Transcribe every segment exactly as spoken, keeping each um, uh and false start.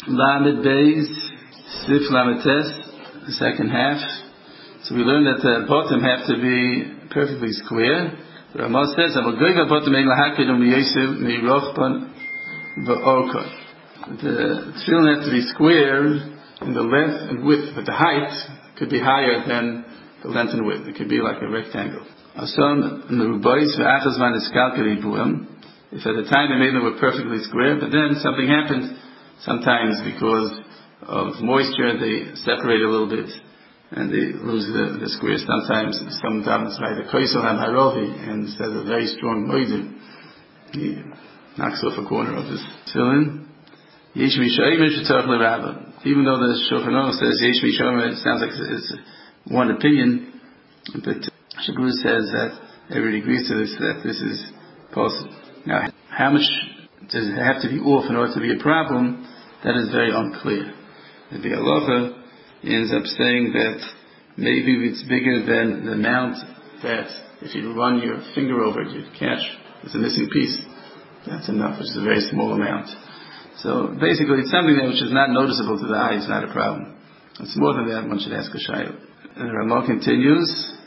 Lamed Beis, Sif Lamed Tes, the second half. So we learned that the bottom have to be perfectly square. The Ramah says, "I will go to bottom ein lahakid um yosef mirochban v'orkon." The tefillin have to be square in the length and width, but the height could be higher than the length and width. It could be like a rectangle. Asan merubais ve'achazman iskalkeli buim. If at the time they made them were perfectly square, but then something happened. Sometimes because of moisture, they separate a little bit and they lose the, the square. Sometimes some daveners like the koisel and harovi, and instead of a very strong moidim, he knocks off a corner of his tefillin. Yesh mishayimer shetzarach l'rabba. Even though the Shulchan Aruch says yesh mishayimer, it sounds like it's one opinion, but Shagur says that everybody agrees to this, that this is possible. Now, how much does it have to be off in order to be a problem? That is very unclear. The halacha ends up saying that maybe it's bigger than the amount that if you run your finger over it, you catch it's a missing piece. That's enough, which is a very small amount. So basically, it's something that which is not noticeable to the eye. It's not a problem. It's more than that. One should ask a shayla. And the Ramah continues.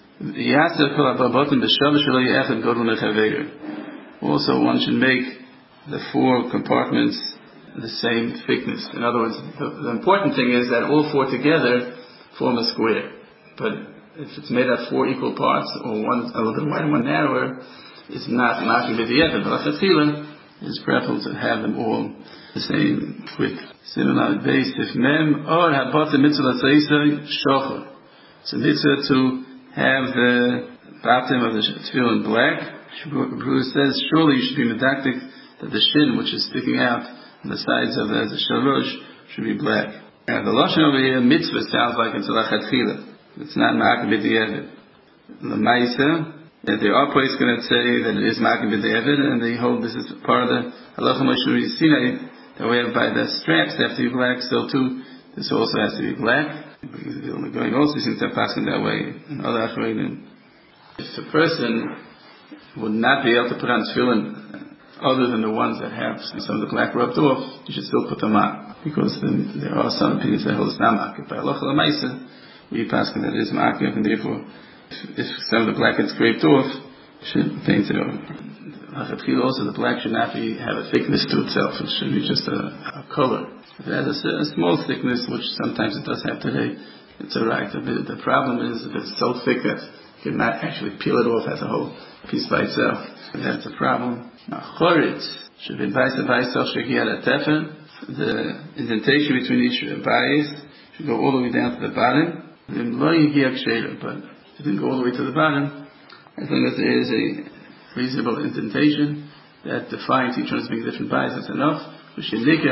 Also, one should make the four compartments the same thickness. In other words, the, the important thing is that all four together form a square. But if it's made of four equal parts, or one a little bit wider, one narrower, it's not maki b'di'evet. But it's preferable to have them all the same width. Similar base, if mem or habata mitzvah tzeisa shocher. It's a mitzvah to have the bottom of the tefillin black. Bruce says surely you should be medactic that the shin, which is sticking out on the sides of the, the shalosh, should be black. Now the lashon over here, mitzvah, sounds like it's lachatchila. It's not ma'ak b'di'evet. The ma'isa, that there are places going to say that it is ma'ak b'di'evet, and they hold this is part of the halacha Moshe Sinai, that we have by the straps they have to be black. So too, this also has to be black. The going also seems to have passed in that way. In other achreinim, if a person would not be able to put on tefillin other than the ones that have some of the black rubbed off, you should still put them on, because then there are some opinions that hold it's not ma'akif. By halacha l'maisa, we pass that it is ma'akif, and therefore, if, if some of the black gets scraped off, you should paint it over. Also, the black should not be have a thickness to itself. It should be just a, a color. If it has a, a small thickness, which sometimes it does have today, it's alright. The, the problem is if it's so thick that you cannot actually peel it off as a whole piece by itself. And that's a problem. Now, choritz should be vice versa. The indentation between each bias should go all the way down to the bottom. But if it didn't go all the way to the bottom, as long as there is a reasonable indentation that defines each one's being different bias, that's enough. It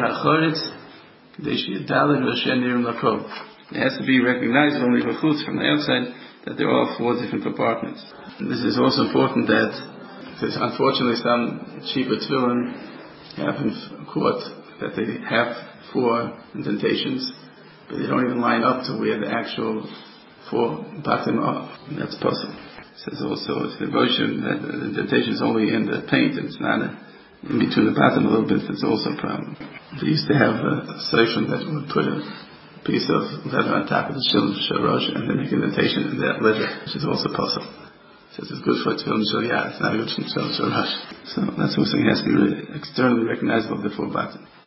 has to be recognized only from the outside that there are four different compartments. And this is also important that, because unfortunately some cheaper tefillin have been caught that they have four indentations, but they don't even line up to where the actual four bottom are. And that's possible. It says also if the motion that the indentation is only in the paint and it's not a, in between the bottom a little bit, it's also a problem. They used to have a solution that would put a piece of leather on top of the shalosh and then make an indentation in that leather, which is also possible. It says it's good for tefillin shal yad, it's not good for tefillin shalosh. So that's also it has to be really externally recognizable before bottom.